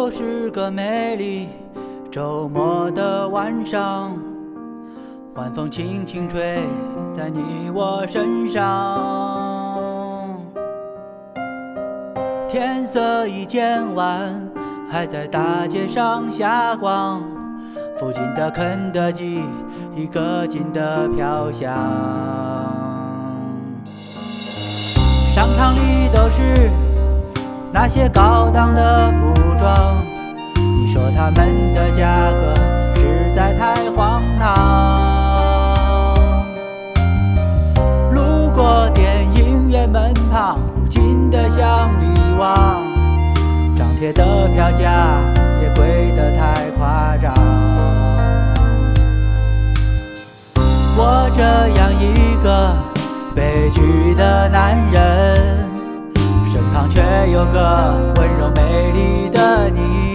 又是个美丽周末的晚上，晚风轻轻吹在你我身上，天色已渐晚，还在大街上下逛，附近的肯德基一个劲的飘香，商场里都是那些高档的服装，你说他们的价格实在太荒唐，路过电影院门旁不禁的向里望，张贴的票价也贵得太夸张，我这样一个悲剧的男人，身旁却有个温柔美丽的你，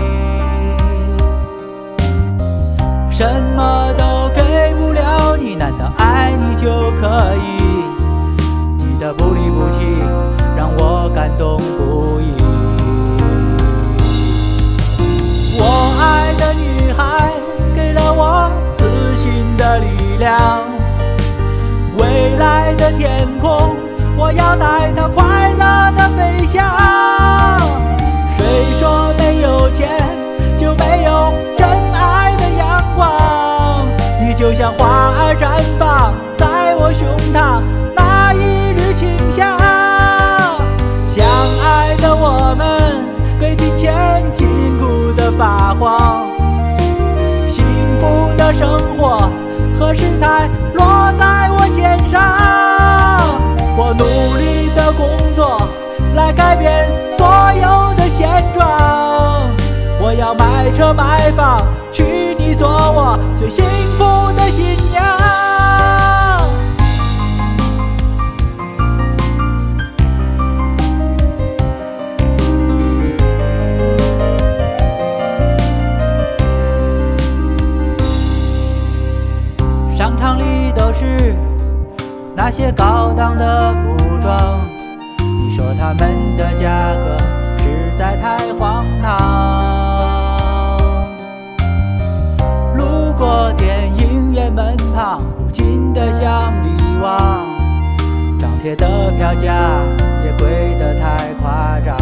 什么都给不了你，难道爱你就可以？你的不离不弃让我感动不已，我爱的女孩给了我自信的力量，未来的天空我要带它快乐地飞翔，谁说没有钱就没有真爱的阳光？你就像花儿绽放在我胸膛那一缕清香，相爱的我们被金钱禁锢得发慌，幸福的生活何时才落在我肩上？我努力的工作来改变所有的现状，我要买车买房娶你做我最幸福的新娘。商场里都是那些高档的服装，你说他们的价格实在太荒唐，路过电影院门旁不禁的向里望，张贴的票价也贵得太夸张，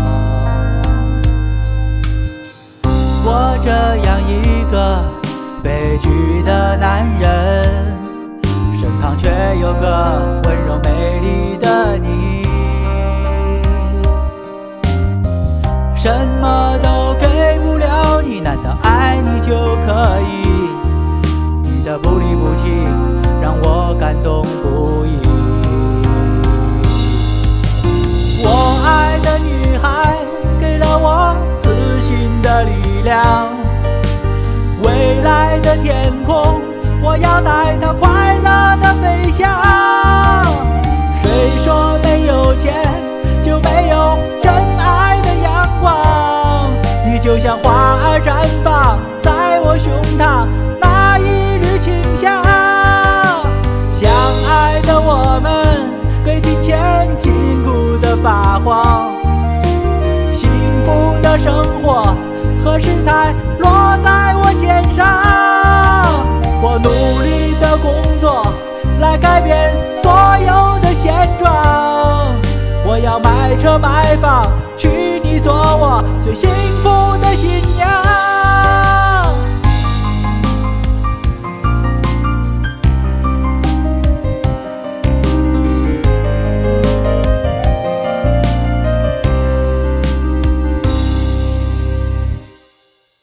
我这样一个悲剧的男人，身旁却有个温柔美丽的你，什么都给不了你，难道爱你就可以？你的不离不弃让我感动不已，我爱的女孩给了我自信的力量，未来的天空我要带它快乐地飞翔，谁说没有钱就没有真爱的阳光？你就像花儿绽放在我胸膛那一缕清香，相爱的我们被金钱禁锢得发慌，幸福的生活何时才落在我肩上？我努力的工作来改变所有的现状，我要买车买房娶你做我最幸福的新娘。